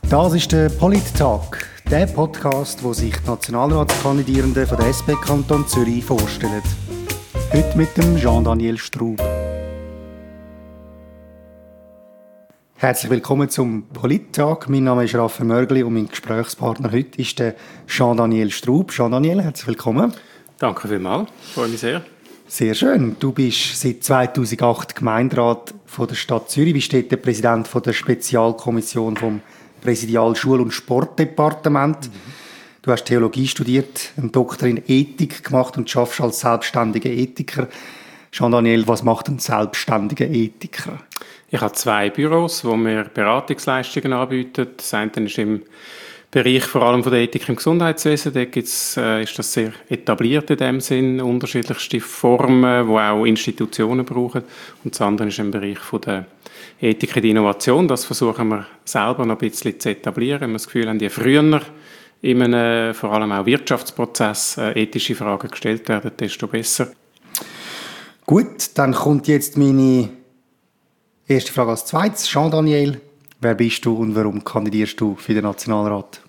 Das ist der Polit-Talk, der Podcast, wo sich die Nationalratskandidierenden von der SP Kanton Zürich vorstellen. Heute mit dem Jean-Daniel Straub. Herzlich willkommen zum Polit-Talk. Mein Name ist Raphael Mörgli und mein Gesprächspartner heute ist der Jean-Daniel Straub. Jean-Daniel, herzlich willkommen. Danke vielmals, freue mich sehr. Sehr schön. Du bist seit 2008 Gemeinderat von der Stadt Zürich, bist dort der Präsident von der Spezialkommission vom Präsidial Schul- und Sportdepartement. Du hast Theologie studiert, einen Doktor in Ethik gemacht und arbeitest als selbstständiger Ethiker. Jean-Daniel, was macht ein selbstständiger Ethiker? Ich habe 2 Büros, wo mir Beratungsleistungen anbieten. Das eine ist im Bereich vor allem von der Ethik im Gesundheitswesen. Dort ist das sehr etabliert in dem Sinn, unterschiedlichste Formen, die auch Institutionen brauchen. Und das andere ist im Bereich von der Ethik in der Innovation. Das versuchen wir selber noch ein bisschen zu etablieren. Wenn wir das Gefühl haben, je früher in einem vor allem auch Wirtschaftsprozess ethische Fragen gestellt werden, desto besser. Gut, dann kommt jetzt meine erste Frage als zweites. Jean-Daniel, wer bist du und warum kandidierst du für den Nationalrat?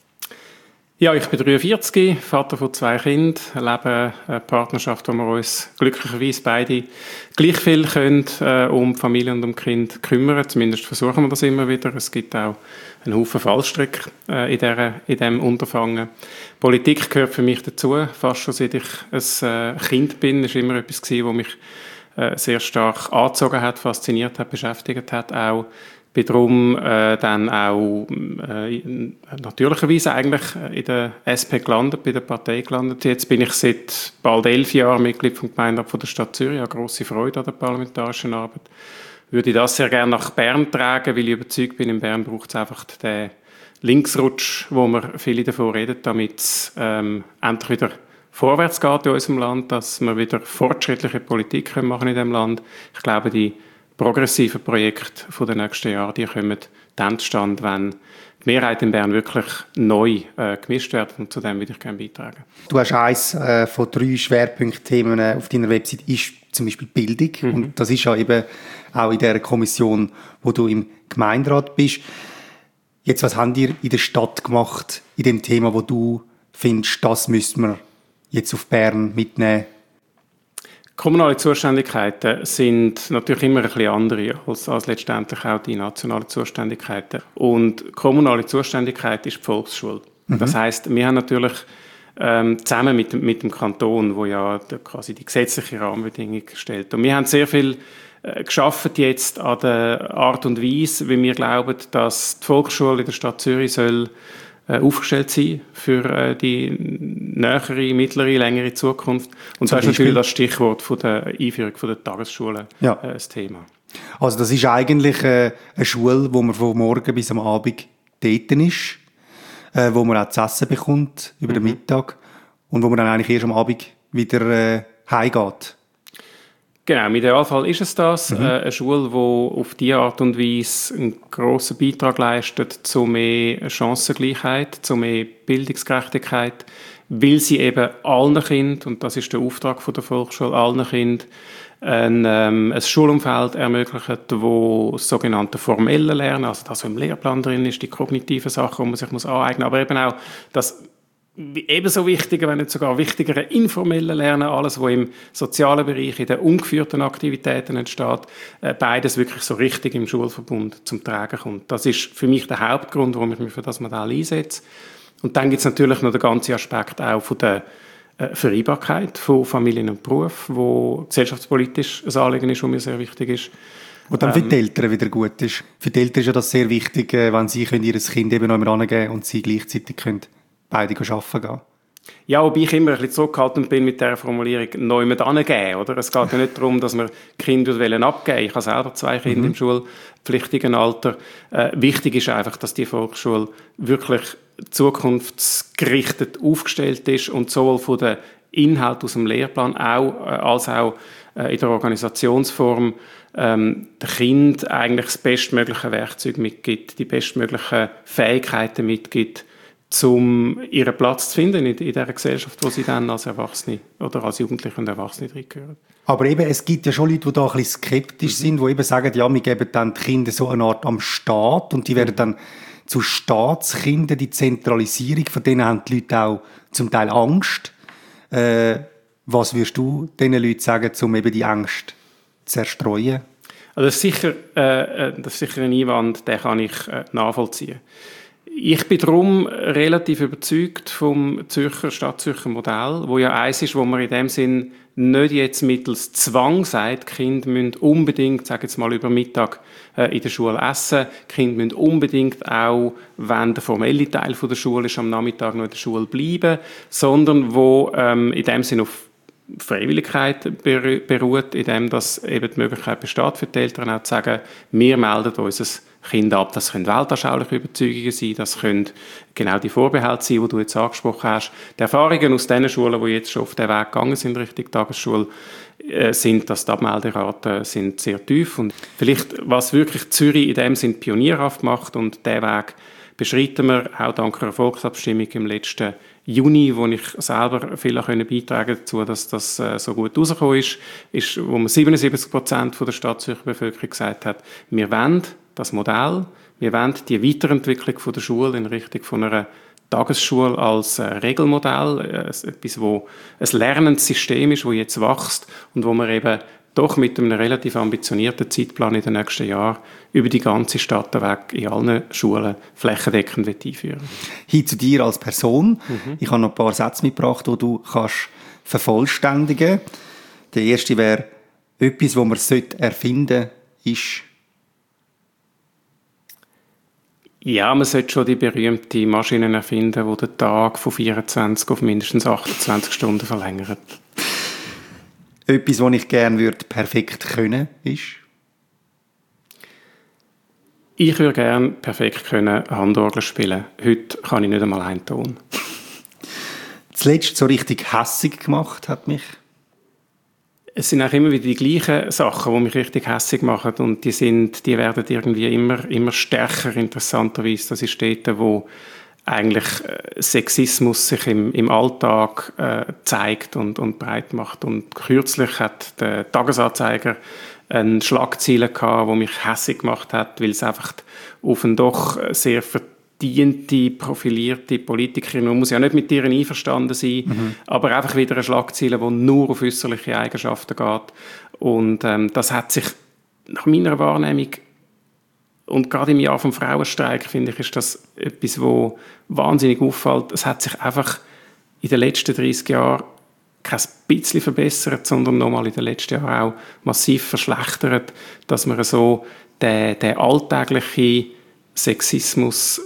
Ja, ich bin 43, Vater von 2 Kindern, lebe eine Partnerschaft, wo wir uns glücklicherweise beide gleich viel können, um die Familie und um die Kinder kümmern. Zumindest versuchen wir das immer wieder. Es gibt auch einen Haufen Fallstricke in diesem Unterfangen. Politik gehört für mich dazu, fast schon seit ich ein Kind bin. Das war immer etwas, was mich sehr stark angezogen hat, fasziniert hat, beschäftigt hat auch. Bin darum dann auch natürlicherweise eigentlich in der SP gelandet, bei der Partei gelandet. Jetzt bin ich seit bald 11 Jahren Mitglied vom Gemeinderat von der Stadt Zürich. Ich habe grosse Freude an der parlamentarischen Arbeit. Würde das sehr gerne nach Bern tragen, weil ich überzeugt bin, in Bern braucht es einfach den Linksrutsch, wo wir viele davon reden, damit es endlich wieder vorwärts geht in unserem Land, dass wir wieder fortschrittliche Politik machen in diesem Land. Ich glaube, die progressiven Projekte der nächsten Jahre, die kommen dann zustande, wenn die Mehrheit in Bern wirklich neu gemischt wird, und zu dem würde ich gerne beitragen. Du hast eins von 3 Schwerpunktthemen auf deiner Website, ist zum Beispiel Bildung. Und das ist ja eben auch in der Kommission, wo du im Gemeinderat bist. Jetzt, was habt ihr in der Stadt gemacht, in dem Thema, wo du findest, das müssen wir jetzt auf Bern mitnehmen? Kommunale Zuständigkeiten sind natürlich immer ein bisschen andere als letztendlich auch die nationalen Zuständigkeiten. Und kommunale Zuständigkeit ist die Volksschule. Das heisst, wir haben natürlich zusammen mit dem Kanton, wo ja quasi die gesetzliche Rahmenbedingung stellt. Und wir haben sehr viel geschaffen jetzt an der Art und Weise, wie wir glauben, dass die Volksschule in der Stadt Zürich soll aufgestellt sein für die nähere, mittlere, längere Zukunft. Und das ist natürlich das Stichwort von der Einführung von der Tagesschule das Thema. Also das ist eigentlich eine Schule, wo man von morgen bis am Abend dort ist, wo man auch zu essen bekommt über den Mittag und wo man dann eigentlich erst am Abend wieder heimgeht. Genau, im Idealfall ist es das. Eine Schule, die auf diese Art und Weise einen grossen Beitrag leistet zu mehr Chancengleichheit, zu mehr Bildungsgerechtigkeit, weil sie eben allen Kindern, und das ist der Auftrag von der Volksschule, allen Kindern ein Schulumfeld ermöglicht, wo das sogenannte formelle Lernen, also das, was im Lehrplan drin ist, die kognitiven Sachen, die man sich aneignen muss, aber eben auch das ebenso wichtige, wenn nicht sogar wichtigere informelle Lernen, alles, was im sozialen Bereich, in den ungeführten Aktivitäten entsteht, beides wirklich so richtig im Schulverbund zum Tragen kommt. Das ist für mich der Hauptgrund, warum ich mich für das Modell einsetze. Und dann gibt es natürlich noch den ganzen Aspekt auch von der Vereinbarkeit von Familien und Beruf, wo gesellschaftspolitisch ein Anliegen ist, das mir sehr wichtig ist. Und dann für die Eltern wieder gut ist. Für die Eltern ist ja das sehr wichtig, wenn sie ihr Kind eben noch einmal angeben können und sie gleichzeitig können beide arbeiten gehen. Ja, wobei ich immer ein bisschen zurückhaltend bin mit dieser Formulierung «neu mit angeben», oder? Es geht ja nicht darum, dass wir Kinder abgeben. Ich habe selber 2 Kinder im schulpflichtigen Alter. Wichtig ist einfach, dass die Volksschule wirklich zukunftsgerichtet aufgestellt ist und sowohl von den Inhalten aus dem Lehrplan als auch in der Organisationsform den Kindern eigentlich das bestmögliche Werkzeug mitgibt, die bestmöglichen Fähigkeiten mitgibt, um ihren Platz zu finden in dieser Gesellschaft, wo sie dann als Erwachsene oder als Jugendliche und Erwachsene reingehören. Aber eben, es gibt ja schon Leute, die da ein bisschen skeptisch sind, die eben sagen, ja, wir geben dann die Kinder so eine Art am Staat und die werden dann zu Staatskindern, die Zentralisierung, von denen haben die Leute auch zum Teil Angst. Was würdest du diesen Leuten sagen, um eben die Angst zu zerstreuen? Also das ist sicher ein Einwand, den kann ich nachvollziehen. Ich bin darum relativ überzeugt vom Stadtzürcher Modell, wo ja eins ist, wo man in dem Sinn nicht jetzt mittels Zwang sagt, die Kinder müssen unbedingt, sage jetzt mal über Mittag in der Schule essen, die Kinder müssen unbedingt auch, wenn der formelle Teil der Schule ist, am Nachmittag noch in der Schule bleiben, sondern wo in dem Sinn auf Freiwilligkeit beruht, indem das eben die Möglichkeit besteht für die Eltern auch zu sagen, wir melden unser Kind ab. Das können weltanschauliche Überzeugungen sein, das können genau die Vorbehalte sein, die du jetzt angesprochen hast. Die Erfahrungen aus den Schulen, die jetzt schon auf den Weg gegangen sind Richtung Tagesschule, sind, dass die Abmelderaten sind sehr tief. Und vielleicht, was wirklich Zürich in dem Sinn pionierhaft macht, und diesen Weg beschreiten wir auch dank einer Volksabstimmung im letzten Juni, wo ich selber viel beitragen dazu, dass das so gut rausgekommen ist, wo man 77% der Stadtzürcher Bevölkerung gesagt hat, wir wollen das Modell, wir wollen die Weiterentwicklung von der Schule in Richtung von einer Tagesschule als Regelmodell, etwas, wo ein lernendes System ist, das jetzt wächst und wo man eben doch mit einem relativ ambitionierten Zeitplan in den nächsten Jahren über die ganze Stadt weg in allen Schulen flächendeckend einführen. Hin zu dir als Person. Ich habe noch ein paar Sätze mitgebracht, die du kannst vervollständigen. Der erste wäre, etwas, was man erfinden sollte, ist... Ja, man sollte schon die berühmte Maschine erfinden, die den Tag von 24 auf mindestens 28 Stunden verlängert. Etwas, was ich gerne perfekt können ist? Ich würde gerne perfekt können Handorgel spielen. Heute kann ich nicht einmal einen Ton. Zuletzt so richtig hässig gemacht hat mich? Es sind auch immer wieder die gleichen Sachen, die mich richtig hässig machen. Und die werden irgendwie immer stärker, interessanterweise. Das ist dort, wo eigentlich Sexismus sich im Alltag zeigt und breit macht. Und kürzlich hat der Tagesanzeiger eine Schlagzeile gehabt, die mich hässig gemacht hat, weil es einfach auf eine doch sehr verdiente, profilierte Politikerin, man muss ja nicht mit ihr einverstanden sein, aber einfach wieder eine Schlagzeile, die nur auf äußerliche Eigenschaften geht. Und das hat sich nach meiner Wahrnehmung, und gerade im Jahr vom Frauenstreik, finde ich, ist das etwas, wo wahnsinnig auffällt. Es hat sich einfach in den letzten 30 Jahren kein bisschen verbessert, sondern nochmal in den letzten Jahren auch massiv verschlechtert, dass man so den alltäglichen Sexismus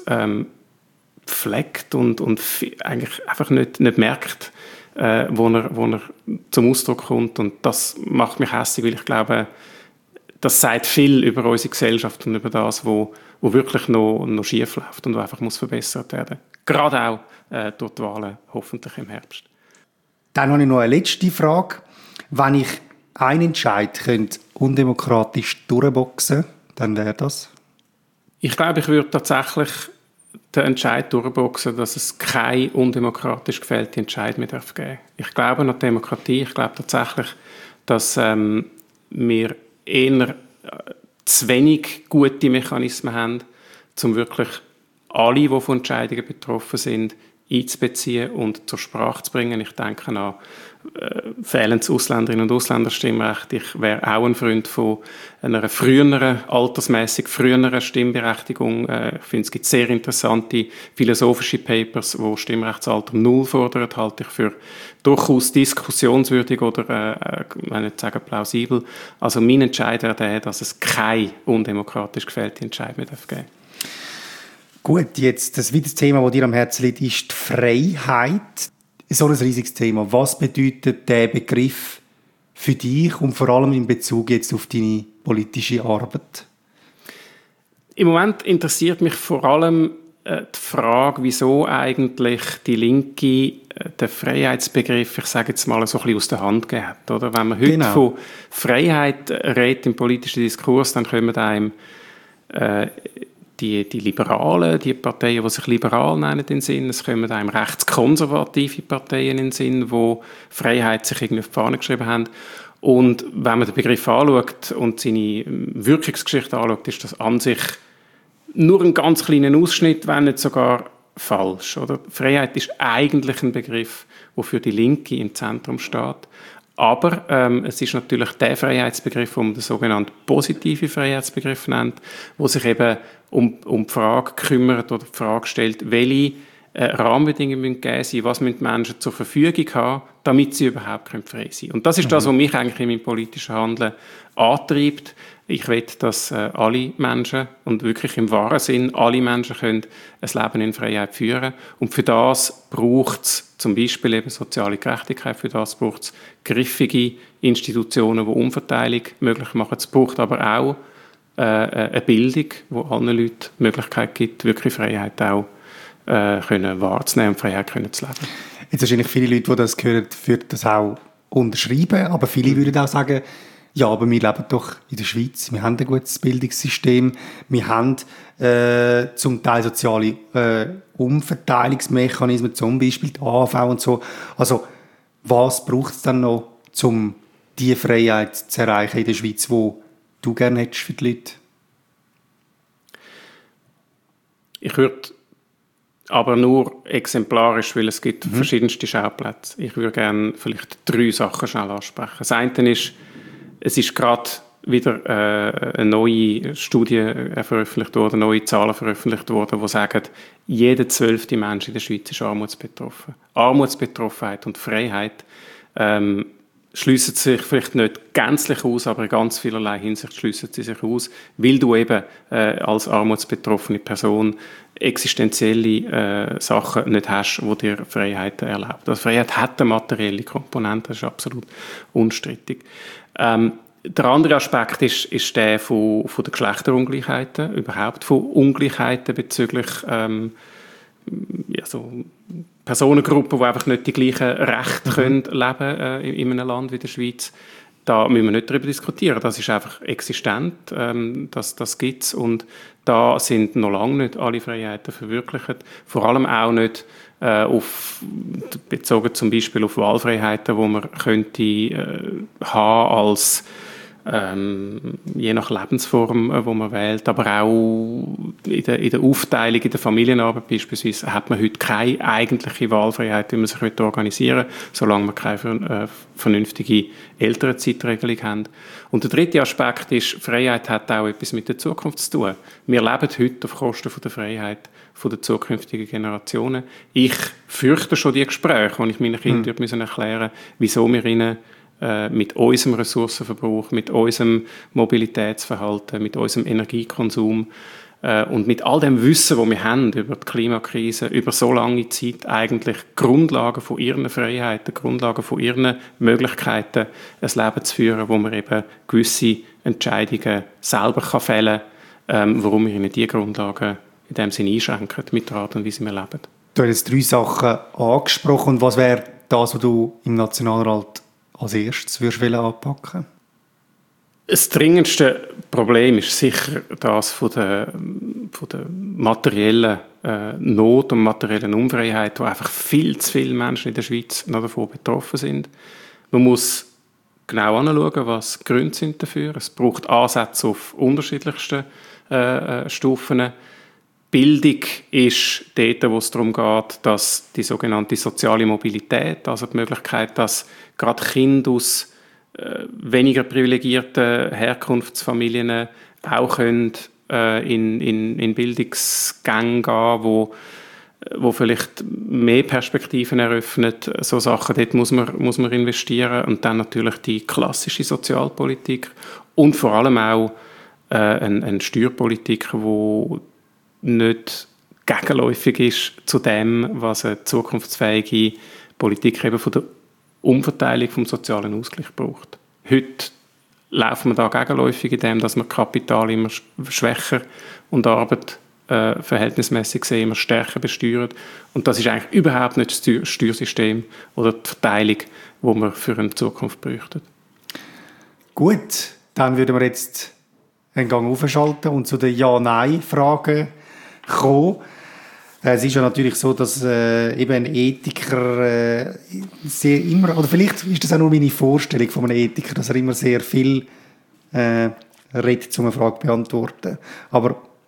pflegt und eigentlich einfach nicht merkt, wo er zum Ausdruck kommt. Und das macht mich hässlich, weil ich glaube, das sagt viel über unsere Gesellschaft und über das, wo wirklich noch schief läuft und wo einfach muss verbessert werden. Gerade auch durch die Wahlen, hoffentlich im Herbst. Dann habe ich noch eine letzte Frage. Wenn ich einen Entscheid könnte undemokratisch durchboxen, dann wäre das? Ich glaube, ich würde tatsächlich den Entscheid durchboxen, dass es keine undemokratisch gefällte Entscheid mehr geben darf. Ich glaube an die Demokratie. Ich glaube tatsächlich, dass wir eher zu wenig gute Mechanismen haben, um wirklich alle, die von Entscheidungen betroffen sind, einzubeziehen und zur Sprache zu bringen. Ich denke an fehlendes Ausländerinnen- und Ausländerstimmrecht. Ich wäre auch ein Freund von einer altersmäßig früheren Stimmberechtigung. Ich finde, es gibt sehr interessante philosophische Papers, wo Stimmrechtsalter 0 fordern, halte ich für durchaus diskussionswürdig oder, wenn nicht sagen, plausibel. Also mein Entscheid wäre der, dass es keine undemokratisch gefällte Entscheid mehr geben darf. Gut, jetzt das weitere Thema, das dir am Herzen liegt, ist die Freiheit. So ein riesiges Thema. Was bedeutet der Begriff für dich und vor allem in Bezug jetzt auf deine politische Arbeit? Im Moment interessiert mich vor allem die Frage, wieso eigentlich die Linke den Freiheitsbegriff, ich sage jetzt mal, so ein bisschen aus der Hand gegeben hat. Oder? Wenn man heute von Freiheit redet im politischen Diskurs, dann kommen einem die Liberalen, die Parteien, die sich liberal nennen, in den Sinn. Es kommen einem rechtskonservative Parteien in den Sinn, die Freiheit sich irgendwie auf die Fahne geschrieben haben. Und wenn man den Begriff anschaut und seine Wirkungsgeschichte anschaut, ist das an sich nur einen ganz kleinen Ausschnitt, wenn nicht sogar falsch. Oder? Freiheit ist eigentlich ein Begriff, der für die Linke im Zentrum steht. Aber es ist natürlich der Freiheitsbegriff, den man den sogenannten positiven Freiheitsbegriff nennt, wo sich eben um die Frage kümmert oder die Frage stellt, welche Rahmenbedingungen müssen gegeben sein, was müssen die Menschen zur Verfügung haben, damit sie überhaupt frei sein können. Und das ist das, was mich eigentlich in meinem politischen Handeln antreibt. Ich will, dass alle Menschen, und wirklich im wahren Sinn, alle Menschen können ein Leben in Freiheit führen. Und für das braucht es zum Beispiel eben soziale Gerechtigkeit, für das braucht es griffige Institutionen, die Umverteilung möglich machen. Es braucht aber auch eine Bildung, die allen Leuten die Möglichkeit gibt, wirklich Freiheit auch können wahrzunehmen und Freiheit können zu leben. Jetzt wahrscheinlich viele Leute, die das hören, würden das auch unterschreiben, aber viele würden auch sagen, ja, aber wir leben doch in der Schweiz, wir haben ein gutes Bildungssystem, wir haben zum Teil soziale Umverteilungsmechanismen, zum Beispiel die AHV und so. Also was braucht es dann noch, um diese Freiheit zu erreichen in der Schweiz, die du gerne hättest für die Leute? Ich würde aber nur exemplarisch, weil es gibt verschiedenste Schauplätze. Ich würde gerne vielleicht 3 Sachen schnell ansprechen. Das eine ist, es ist gerade wieder eine neue Studie veröffentlicht worden, neue Zahlen veröffentlicht worden, die sagen, jeder 12. Mensch in der Schweiz ist armutsbetroffen. Armutsbetroffenheit und Freiheit schliessen sich vielleicht nicht gänzlich aus, aber in ganz vielerlei Hinsicht schliessen sie sich aus, weil du eben als armutsbetroffene Person existenzielle Sachen nicht hast, die dir Freiheiten erlauben. Also Freiheit hat eine materielle Komponente, das ist absolut unstrittig. Der andere Aspekt ist der von der Geschlechterungleichheiten, überhaupt von Ungleichheiten bezüglich Personengruppen, die einfach nicht die gleichen Rechte können leben in einem Land wie der Schweiz. Da müssen wir nicht darüber diskutieren. Das ist einfach existent, das gibt es. Und da sind noch lange nicht alle Freiheiten verwirklicht. Vor allem auch nicht bezogen zum Beispiel auf Wahlfreiheiten, die man könnte haben als je nach Lebensform, wo man wählt, aber auch in der Aufteilung, in der Familienarbeit beispielsweise, hat man heute keine eigentliche Wahlfreiheit, wie man sich organisieren will, solange man keine vernünftige Elternzeitregelung hat. Und der dritte Aspekt ist, Freiheit hat auch etwas mit der Zukunft zu tun. Wir leben heute auf Kosten der Freiheit der zukünftigen Generationen. Ich fürchte schon die Gespräche, die ich meinen Kindern erklären musste, wieso wir ihnen mit unserem Ressourcenverbrauch, mit unserem Mobilitätsverhalten, mit unserem Energiekonsum und mit all dem Wissen, das wir haben über die Klimakrise, über so lange Zeit eigentlich Grundlagen von ihren Freiheiten, Grundlagen von ihren Möglichkeiten, ein Leben zu führen, wo man eben gewisse Entscheidungen selber fällen kann, warum wir ihnen diese Grundlagen in dem Sinne einschränken, mit der Art und Weise, wie wir leben. Du hast jetzt 3 Sachen angesprochen. Und was wäre das, was du im Nationalrat als erstes würdest du anpacken? Das dringendste Problem ist sicher das von der materiellen Not und materiellen Unfreiheit, wo einfach viel zu viele Menschen in der Schweiz noch davon betroffen sind. Man muss genau anschauen, was die Gründe sind dafür. Es braucht Ansätze auf unterschiedlichsten Stufen. Bildung ist dort, wo es darum geht, dass die sogenannte soziale Mobilität, also die Möglichkeit, dass gerade Kinder aus weniger privilegierten Herkunftsfamilien auch können, in Bildungsgänge gehen, wo vielleicht mehr Perspektiven eröffnet. So Sachen, dort muss man investieren. Und dann natürlich die klassische Sozialpolitik und vor allem auch eine Steuerpolitik, die nicht gegenläufig ist zu dem, was eine zukunftsfähige Politik eben von der Umverteilung vom sozialen Ausgleich braucht. Heute laufen wir da gegenläufig in dem, dass wir Kapital immer schwächer und Arbeit verhältnismäßig gesehen immer stärker besteuert. Und das ist eigentlich überhaupt nicht das Steuersystem oder die Verteilung, die wir für eine Zukunft bräuchten. Gut, dann würden wir jetzt einen Gang aufschalten und zu den Ja-Nein-Fragen kommen. Es ist ja natürlich so, dass eben ein Ethiker sehr immer, oder vielleicht ist das auch nur meine Vorstellung von einem Ethiker, dass er immer sehr viel redet, um eine Frage zu beantworten. Aber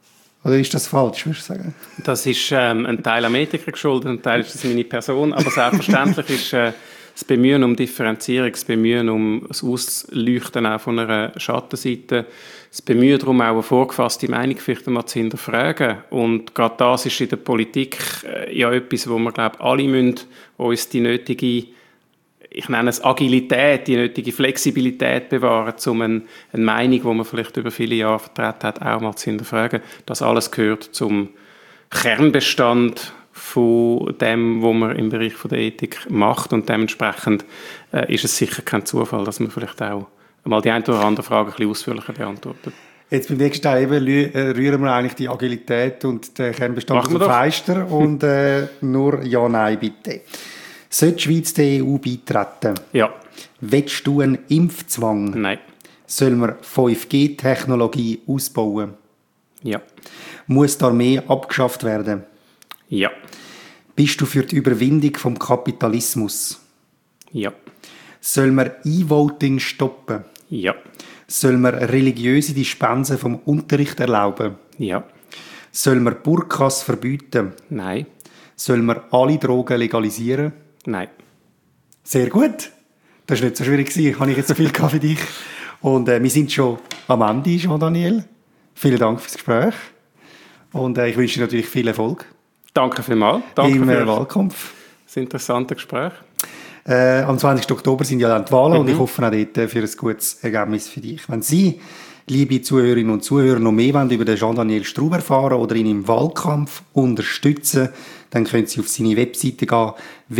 Oder ist das falsch, würdest du sagen? Das ist ein Teil am Ethiker geschuldet, ein Teil ist das meine Person, aber selbstverständlich ist das Bemühen um Differenzierung, das Bemühen um das Ausleuchten auch von einer Schattenseite, das Bemühen darum, auch eine vorgefasste Meinung vielleicht einmal zu hinterfragen. Und gerade das ist in der Politik ja etwas, wo wir, glaube ich, alle müssen uns die nötige, ich nenne es Agilität, die nötige Flexibilität bewahren, um eine Meinung, die man vielleicht über viele Jahre vertreten hat, auch mal zu hinterfragen. Das alles gehört zum Kernbestand von dem, was man im Bereich der Ethik macht, und dementsprechend ist es sicher kein Zufall, dass man vielleicht auch mal die eine oder andere Frage ein bisschen ausführlicher beantwortet. Jetzt beim nächsten Teil rühren wir eigentlich die Agilität und den Kernbestand auf den Feister und nur ja, nein, bitte. Sollte die Schweiz der EU beitreten? Ja. Willst du einen Impfzwang? Nein. Sollen wir 5G-Technologie ausbauen? Ja. Muss die Armee abgeschafft werden? Ja. Bist du für die Überwindung vom Kapitalismus? Ja. Sollen wir E-Voting stoppen? Ja. Sollen wir religiöse Dispensen vom Unterricht erlauben? Ja. Sollen wir Burkas verbieten? Nein. Sollen wir alle Drogen legalisieren? Nein. Sehr gut. Das war nicht so schwierig. Habe ich jetzt so viel für dich. Und wir sind schon am Ende, Jean-Daniel. Vielen Dank fürs Gespräch. Und ich wünsche dir natürlich viel Erfolg. Danke vielmals. Danke im für Wahlkampf. das interessante Gespräch. Am 20. Oktober sind ja dann die Wahlen und ich hoffe auch dort für ein gutes Ergebnis für dich. Wenn Sie, liebe Zuhörerinnen und Zuhörer, noch mehr über den Jean-Daniel Straub erfahren oder ihn im Wahlkampf unterstützen, dann können Sie auf seine Webseite gehen,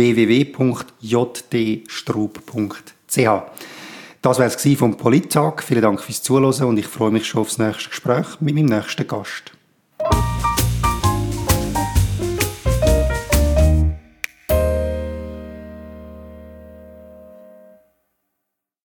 www.jdstraub.ch. Das war es vom Polittag. Vielen Dank fürs Zuhören und ich freue mich schon aufs nächste Gespräch mit meinem nächsten Gast.